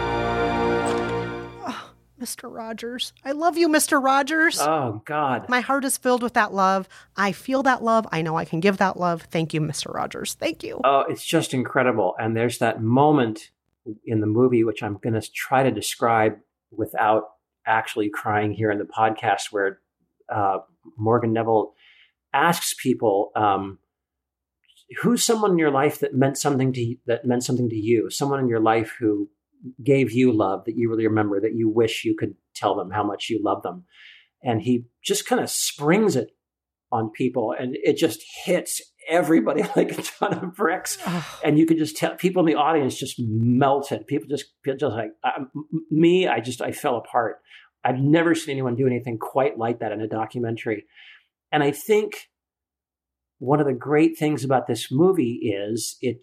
Oh, Mr. Rogers. I love you, Mr. Rogers.
Oh, God.
My heart is filled with that love. I feel that love. I know I can give that love. Thank you, Mr. Rogers. Thank you.
Oh, it's just incredible. And there's that moment in the movie, which I'm going to try to describe without actually crying here in the podcast, where Morgan Neville asks people, who's someone in your life that meant something to you? Someone in your life who gave you love that you really remember, that you wish you could tell them how much you love them. And he just kind of springs it on people, and it just hits everybody like a ton of bricks. And you could just tell people in the audience just melted. People just like I fell apart. I've never seen anyone do anything quite like that in a documentary. And I think one of the great things about this movie is it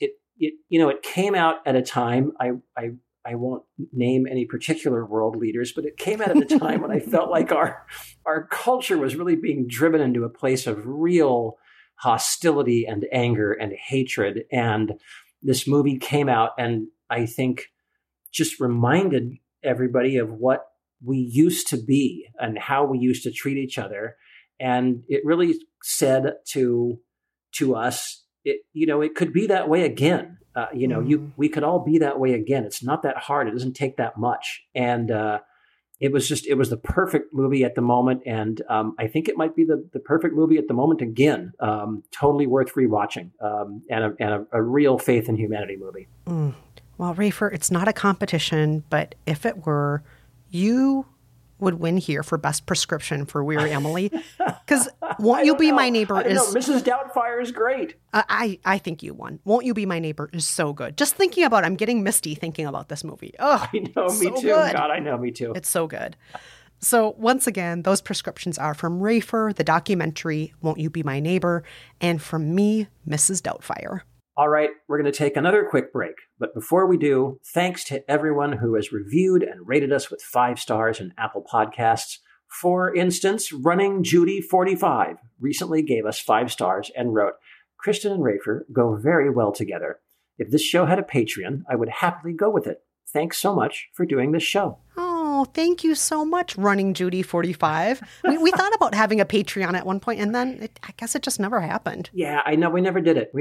came out at a time, I won't name any particular world leaders, but it came out at a time when I felt like our culture was really being driven into a place of real hostility and anger and hatred. And this movie came out and I think just reminded everybody of what we used to be and how we used to treat each other. And it really said to us, it could be that way again. We could all be that way again. It's not that hard. It doesn't take that much. And it was the perfect movie at the moment. And I think it might be the perfect movie at the moment again. Totally worth rewatching, and a real faith in humanity movie.
Well, Rafer, it's not a competition, but if it were, you would win here for best prescription for Weary Emily. Because Won't You Be My Neighbor is...
Mrs. Doubtfire is great.
I think you won. Won't You Be My Neighbor is so good. Just thinking about it, I'm getting misty thinking about this movie. Oh,
I know, me too.
Good.
God, I know, me too.
It's so good. So once again, those prescriptions are from Rafer, the documentary, Won't You Be My Neighbor, and from me, Mrs. Doubtfire.
All right, we're going to take another quick break. But before we do, thanks to everyone who has reviewed and rated us with 5 stars in Apple Podcasts. For instance, Running Judy 45 recently gave us 5 stars and wrote, Kristen and Rafer go very well together. If this show had a Patreon, I would happily go with it. Thanks so much for doing this show.
Oh, thank you so much, Running Judy 45. We thought about having a Patreon at one point, and then I guess it just never happened.
Yeah, I know. We never did it.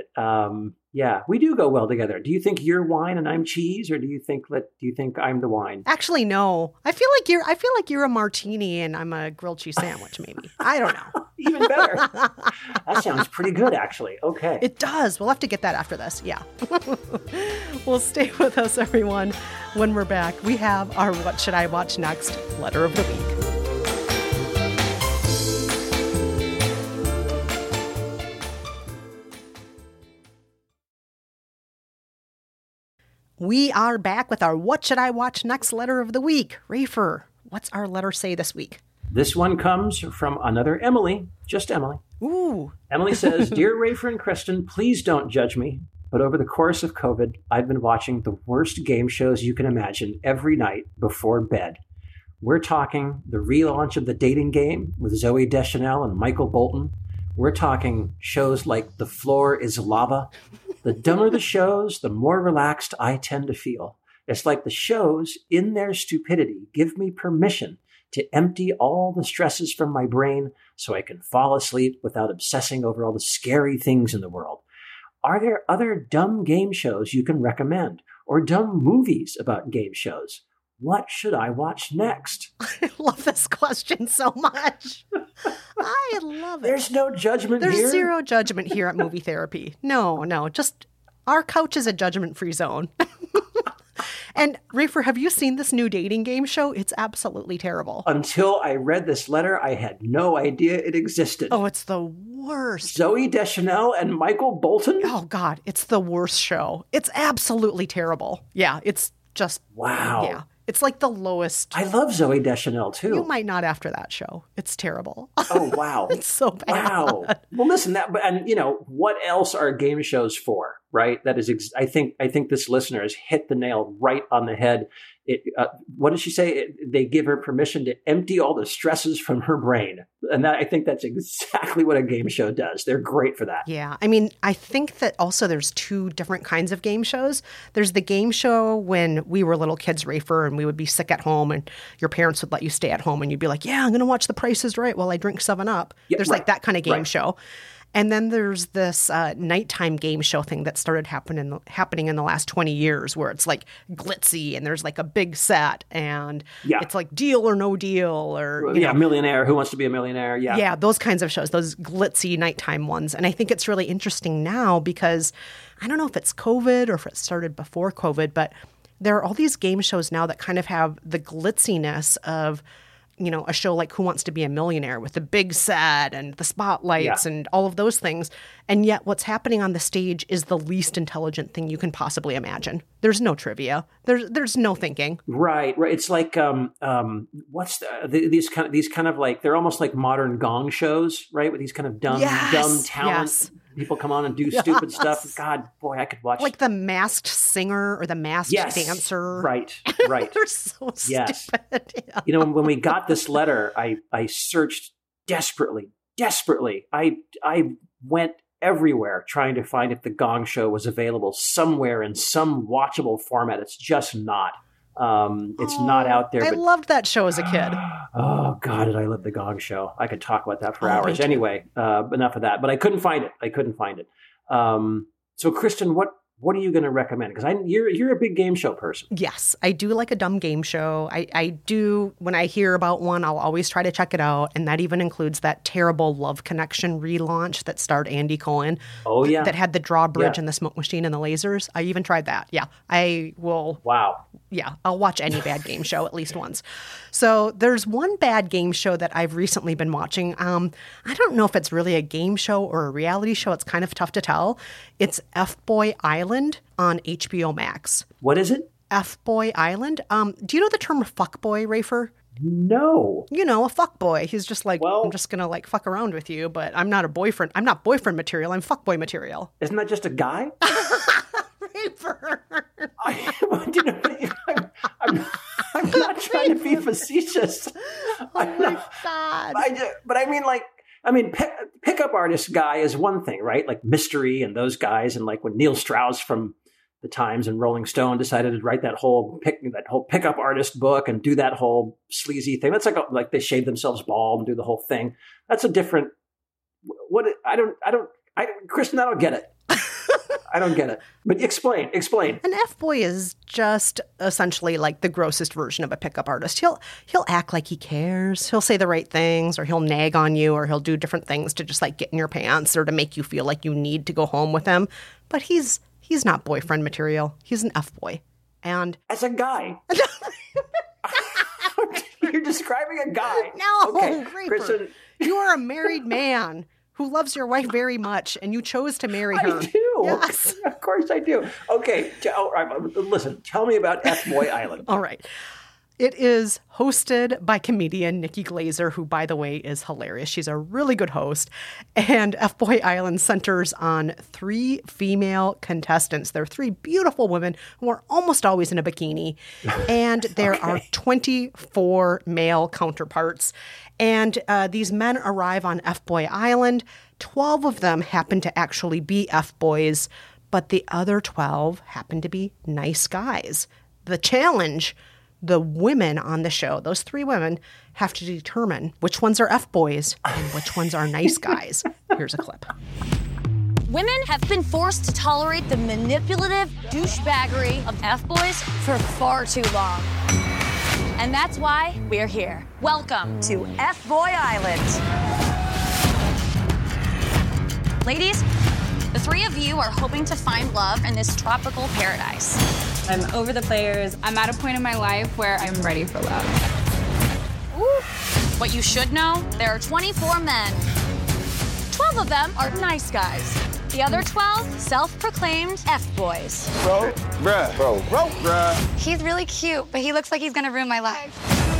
Yeah, we do go well together. Do you think you're wine and I'm cheese, or do you think I'm the wine?
Actually, no. I feel like you're a martini and I'm a grilled cheese sandwich, maybe. I don't know.
Even better. That sounds pretty good, actually. Okay.
It does. We'll have to get that after this. Yeah. Well, stay with us, everyone. When we're back, we have our What Should I Watch Next letter of the week. We are back with our What Should I Watch Next letter of the week. Rafer, what's our letter say this week?
This one comes from another Emily, just Emily.
Ooh.
Emily says, Dear Rafer and Kristen, please don't judge me, but over the course of COVID, I've been watching the worst game shows you can imagine every night before bed. We're talking the relaunch of The Dating Game with Zooey Deschanel and Michael Bolton. We're talking shows like The Floor is Lava. The dumber the shows, the more relaxed I tend to feel. It's like the shows, in their stupidity, give me permission to empty all the stresses from my brain so I can fall asleep without obsessing over all the scary things in the world. Are there other dumb game shows you can recommend, or dumb movies about game shows? What should I watch next?
I love this question so much. I love it.
There's no judgment here?
There's zero judgment here at Movie Therapy. No. Just our couch is a judgment-free zone. And Rafer, have you seen this new dating game show? It's absolutely terrible.
Until I read this letter, I had no idea it existed.
Oh, it's the worst.
Zooey Deschanel and Michael Bolton?
Oh, God, it's the worst show. It's absolutely terrible. Yeah, it's just...
Wow.
Yeah. It's like the lowest.
I love Zooey Deschanel, too.
You might not after that show. It's terrible.
Oh, wow.
It's so bad.
Wow. Well, listen, and what else are game shows for, right? That is, I think this listener has hit the nail right on the head. What did she say? They give her permission to empty all the stresses from her brain. And I think that's exactly what a game show does. They're great for that.
Yeah. I mean, I think that also there's two different kinds of game shows. There's the game show when we were little kids, Rafer, and we would be sick at home and your parents would let you stay at home and you'd be like, yeah, I'm going to watch The Price is Right while I drink 7-Up. Yeah, there's like that kind of game show. And then there's this nighttime game show thing that started happening in the last 20 years where it's like glitzy and there's like a big set and it's like Deal or No Deal or,
Millionaire, Who Wants to Be a Millionaire? Yeah.
Yeah, those kinds of shows, those glitzy nighttime ones. And I think it's really interesting now because I don't know if it's COVID or if it started before COVID, but there are all these game shows now that kind of have the glitziness of a show like Who Wants to Be a Millionaire with the big set and the spotlights and all of those things. And yet what's happening on the stage is the least intelligent thing you can possibly imagine. There's no trivia. There's no thinking.
Right. It's like what's these kind of like, they're almost like modern Gong shows, right? With these kind of dumb talent.
Yes.
People come on and do stupid stuff. God, boy, I could watch.
Like the Masked Singer or the Masked Dancer.
Right.
They're so stupid. Yeah.
When we got this letter, I searched desperately. I went everywhere trying to find if the Gong Show was available somewhere in some watchable format. It's just not. It's not out there.
I loved that show as a kid.
Oh, God, did I love the Gong Show. I could talk about that for hours. Anyway, enough of that. But I couldn't find it. So, Kristen, what are you going to recommend? Because you're a big game show person.
Yes, I do like a dumb game show. I do. When I hear about one, I'll always try to check it out. And that even includes that terrible Love Connection relaunch that starred Andy Cohen.
Oh, yeah.
That had the drawbridge and the smoke machine and the lasers. I even tried that. Yeah, I will.
Wow.
Yeah, I'll watch any bad game show at least once. So there's one bad game show that I've recently been watching. I don't know if it's really a game show or a reality show. It's kind of tough to tell. It's F-Boy Island on HBO Max.
What is it?
F-Boy Island. Do you know the term fuckboy, Rafer?
No.
A fuckboy. He's just like, I'm just going to like fuck around with you, but I'm not a boyfriend. I'm not boyfriend material. I'm fuckboy material.
Isn't that just a guy?
Rafer.
I'm not trying to be facetious.
God.
Pickup artist guy is one thing, right? Like Mystery and those guys, and like when Neil Strauss from the Times and Rolling Stone decided to write that whole pickup artist book and do that whole sleazy thing. That's like they shave themselves bald and do the whole thing. That's a different. Kristen, I don't get it. I don't get it. But explain.
An F-boy is just essentially like the grossest version of a pickup artist. He'll act like he cares. He'll say the right things, or he'll nag on you, or he'll do different things to just like get in your pants or to make you feel like you need to go home with him. But he's not boyfriend material. He's an F-boy. And
as a guy. You're describing a guy.
No,
okay.
Kristen. You are a married man who loves your wife very much, and you chose to marry her.
I do.
Yes.
Of course I do. Okay. Listen, tell me about F-Boy Island.
All right. It is hosted by comedian Nikki Glazer, who, by the way, is hilarious. She's a really good host. And F-Boy Island centers on 3 female contestants. They're 3 beautiful women who are almost always in a bikini. And there are 24 male counterparts. And these men arrive on F-Boy Island. 12 of them happen to actually be F-boys, but the other 12 happen to be nice guys. The challenge, the women on the show, those 3 women, have to determine which ones are F-boys and which ones are nice guys. Here's a clip.
Women have been forced to tolerate the manipulative douchebaggery of F-boys for far too long. And that's why we're here. Welcome to F-Boy Island. Ladies, the 3 of you are hoping to find love in this tropical paradise.
I'm over the players. I'm at a point in my life where I'm ready for love.
Ooh. What you should know, there are 24 men. 12 of them are nice guys. The other 12, self-proclaimed F-boys.
Bro,
bruh. He's really cute, but he looks like he's gonna ruin my life.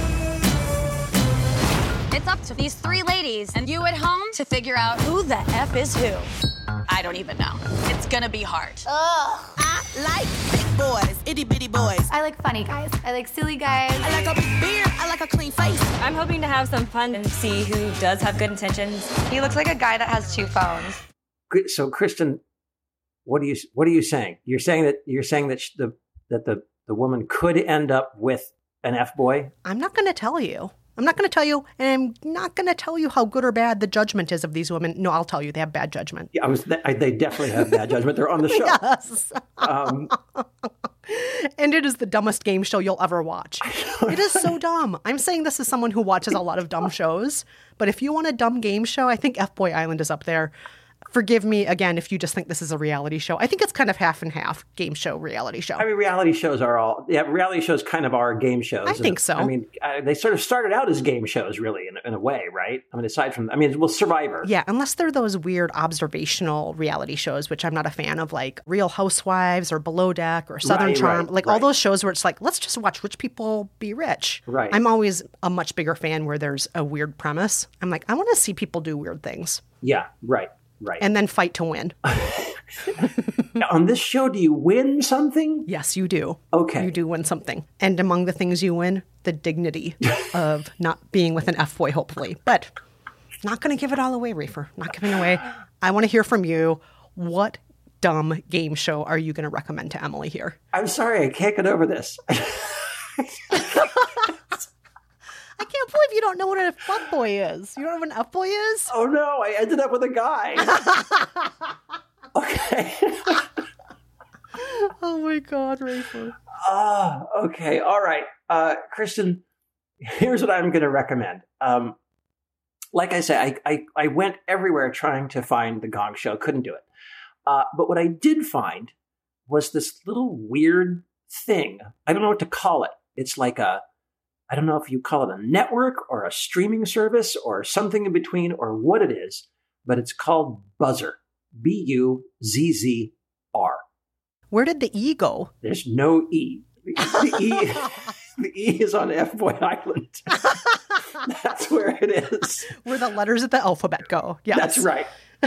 It's up to these 3 ladies and you at home to figure out who the F is who. I don't even know. It's gonna be hard.
Ugh. I like big boys, itty bitty boys.
I like funny guys. I like silly guys.
I like a big beard. I like a clean face.
I'm hoping to have some fun and see who does have good intentions.
He looks like a guy that has 2 phones.
So, Kristen, what are you saying? You're saying that the woman could end up with an F-boy?
I'm not going to tell you. I'm not going to tell you, and I'm not going to tell you how good or bad the judgment is of these women. No, I'll tell you, they have bad judgment.
Yeah, they definitely have bad judgment. They're on the show.
Yes. And it is the dumbest game show you'll ever watch. It is so dumb. I'm saying this as someone who watches a lot of dumb shows, but if you want a dumb game show, I think F-Boy Island is up there. Forgive me, again, if you just think this is a reality show. I think it's kind of half and half, game show, reality show.
I mean, reality shows kind of are game shows.
I think so.
I mean, they sort of started out as game shows, really, in a way, right? I mean, aside from, Survivor.
Yeah, unless they're those weird observational reality shows, which I'm not a fan of, like Real Housewives or Below Deck or Southern Charm. All those shows where it's like, let's just watch rich people be rich.
Right.
I'm always a much bigger fan where there's a weird premise. I'm like, I want to see people do weird things.
Yeah, right. Right.
And then fight to win.
On this show, do you win something?
Yes, you do.
Okay.
You do win something. And among the things you win, the dignity of not being with an F-boy, hopefully. But not going to give it all away, Reefer. Not giving away. I want to hear from you. What dumb game show are you going to recommend to Emily here?
I'm sorry, I can't get over this.
I can't believe you don't know what an F-boy is. You don't know what an F-boy is?
Oh, no. I ended up with a guy. Okay.
Oh, my God, Rayford.
Okay. All right. Kristen, here's what I'm going to recommend. Like I said, I went everywhere trying to find The Gong Show. Couldn't do it. But what I did find was this little weird thing. I don't know what to call it. It's like I don't know if you call it a network or a streaming service or something in between or what it is, but it's called Buzzr. Buzzr.
Where did the E go?
There's no E. The E is on F-Boy Island. That's where it is.
Where the letters of the alphabet go. Yes.
That's right.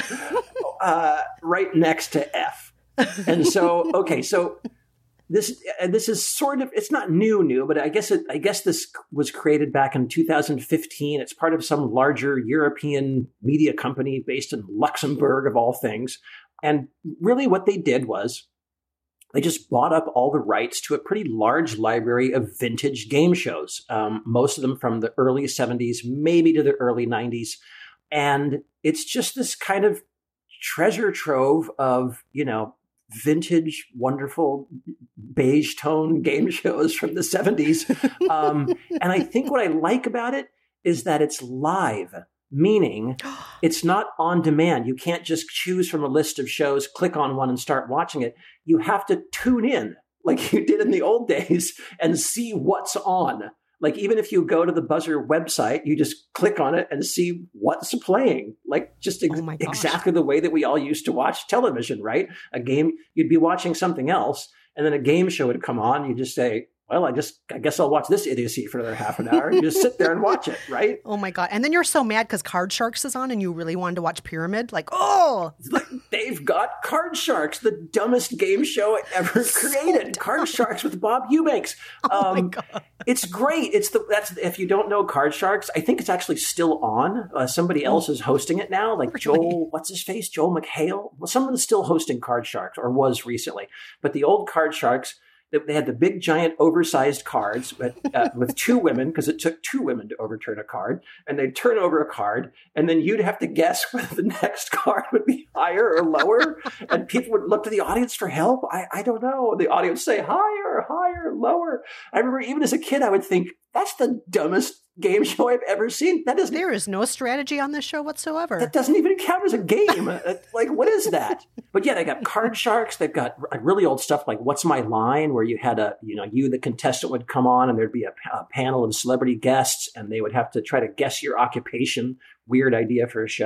Right next to F. And so, okay, so this is sort of, it's not new, but I guess this was created back in 2015. It's part of some larger European media company based in Luxembourg, of all things. And really what they did was they just bought up all the rights to a pretty large library of vintage game shows, most of them from the early 70s, maybe to the early 90s. And it's just this kind of treasure trove of, vintage, wonderful beige tone game shows from the 70s. And I think what I like about it is that it's live, meaning it's not on demand. You can't just choose from a list of shows, click on one and start watching it. You have to tune in like you did in the old days and see what's on. Like, even if you go to the Buzzr website, you just click on it and see what's playing. Like, just exactly the way that we all used to watch television, right? A game, you'd be watching something else, and then a game show would come on. You just say, well, I guess I'll watch this idiocy for another half an hour. You just sit there and watch it, right?
Oh, my God. And then you're so mad because Card Sharks is on and you really wanted to watch Pyramid. Like, oh!
They've got Card Sharks, the dumbest game show ever created. Card Sharks with Bob Eubanks.
Oh, my God.
It's great. That's if you don't know Card Sharks, I think it's actually still on. Somebody else is hosting it now, like Joel, what's his face? Joel McHale? Well, someone's still hosting Card Sharks, or was recently. But the old Card Sharks, they had the big, giant, oversized cards with two women, because it took two women to overturn a card. And they'd turn over a card, and then you'd have to guess whether the next card would be higher or lower. And people would look to the audience for help. I don't know. The audience would say higher, higher, lower. I remember even as a kid, I would think, that's the dumbest game show I've ever seen.
There is no strategy on this show whatsoever.
That doesn't even count as a game. Like, what is that? But yeah, they got Card Sharks. They've got really old stuff like What's My Line, where you had the contestant would come on and there'd be a panel of celebrity guests and they would have to try to guess your occupation. Weird idea for a show.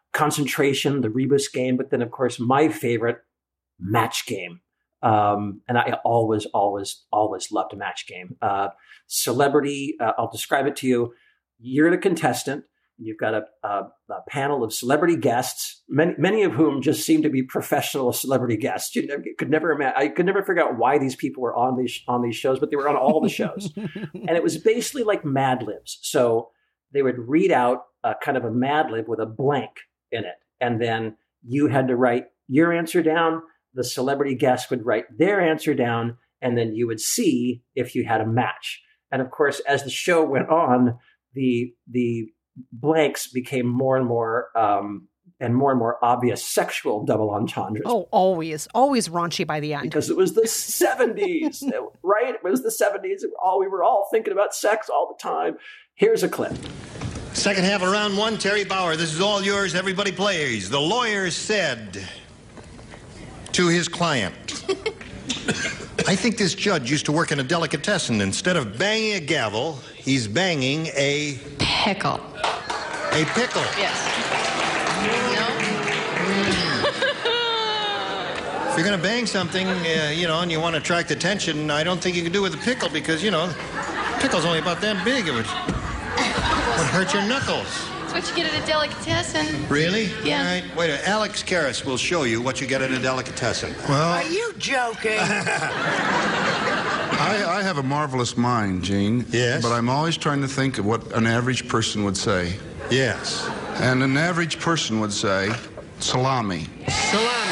Concentration, the Rebus game, but then, of course, my favorite, Match Game. And I always loved a Match Game. Celebrity, I'll describe it to you. You're the contestant. You've got a panel of celebrity guests, many of whom just seem to be professional celebrity guests. I could never figure out why these people were on these shows, but they were on all the shows. And it was basically like Mad Libs. So they would read out a kind of a Mad Lib with a blank in it. And then you had to write your answer down. The celebrity guest would write their answer down, and then you would see if you had a match. And of course, as the show went on, the blanks became more and more obvious sexual double entendres.
Oh, always raunchy by the end.
Because it was the 70s, right? It was the 70s. We were all thinking about sex all the time. Here's a clip.
Second half of round one, Terry Bauer. This is all yours. Everybody plays. The lawyer said to his client, I think this judge used to work in a delicatessen. Instead of banging a gavel, he's banging a...
Pickle.
A pickle.
Yes.
If you're going to bang something, and you want to attract attention, I don't think you can do it with a pickle because, pickle's only about that big. It would hurt your knuckles.
That's what you get at a delicatessen.
Really?
Yeah.
All right. Wait a minute. Alex Karras will show you what you get at a delicatessen.
Well...
Are you joking?
I have a marvelous mind, Gene.
Yes?
But I'm always trying to think of what an average person would say.
Yes.
And an average person would say, salami.
Salami.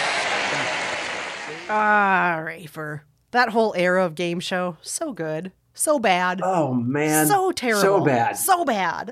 Rafer. That whole era of game show, so good. So bad.
Oh, man.
So terrible.
So bad.
So bad.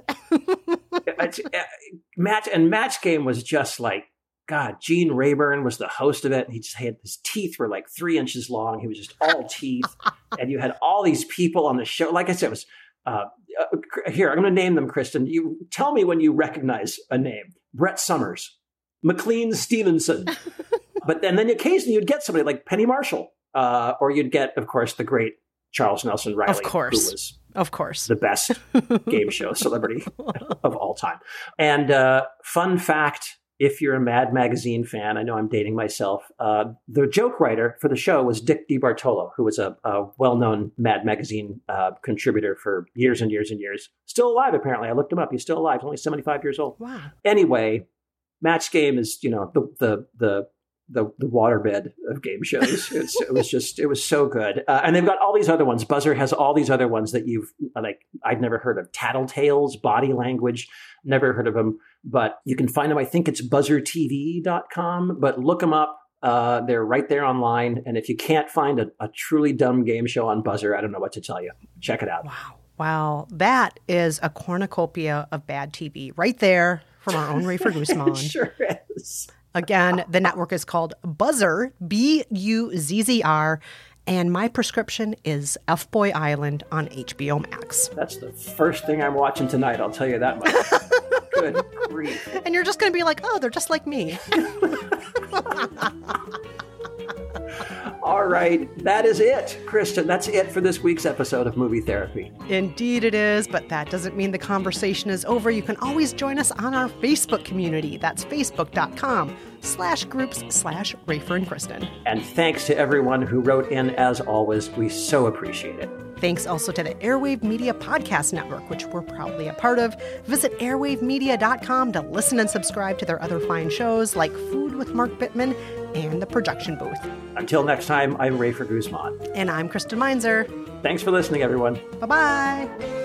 Match Game was just like, God, Gene Rayburn was the host of it. He just had, his teeth were like 3 inches long. He was just all teeth. And you had all these people on the show. Like I said, it was, here, I'm going to name them, Kristen. You tell me when you recognize a name. Brett Summers, McLean Stevenson. But then occasionally you'd get somebody like Penny Marshall, or you'd get, of course, the great Charles Nelson Riley,
who was
the best game show celebrity of all time. And fun fact, if you're a Mad Magazine fan, I know I'm dating myself, the joke writer for the show was Dick DiBartolo, who was a well-known Mad Magazine contributor for years and years and years. Still alive, apparently. I looked him up. He's still alive. He's only 75 years old.
Wow.
Anyway, Match Game is, the waterbed of game shows. It was so good. And they've got all these other ones. Buzzer has all these other ones that I'd never heard of. Tattletales, Body Language, never heard of them, but you can find them. I think it's buzzertv.com, but look them up. They're right there online. And if you can't find a truly dumb game show on Buzzer, I don't know what to tell you. Check it out.
Wow. That is a cornucopia of bad TV right there from our own Rafer Guzman.
It sure is.
Again, the network is called Buzzer, Buzzr, and my prescription is F-Boy Island on HBO Max.
That's the first thing I'm watching tonight, I'll tell you that much. Good grief.
And you're just going to be like, oh, they're just like me.
All right, that is it, Kristen. That's it for this week's episode of Movie Therapy.
Indeed it is, but that doesn't mean the conversation is over. You can always join us on our Facebook community. That's facebook.com/groups/Rafer and Kristen.
And thanks to everyone who wrote in, as always. We so appreciate it.
Thanks also to the Airwave Media Podcast Network, which we're proudly a part of. Visit airwavemedia.com to listen and subscribe to their other fine shows like Food with Mark Bittman and The Projection Booth.
Until next time, I'm Rafer Guzman.
And I'm Kristen Meinzer.
Thanks for listening, everyone.
Bye-bye.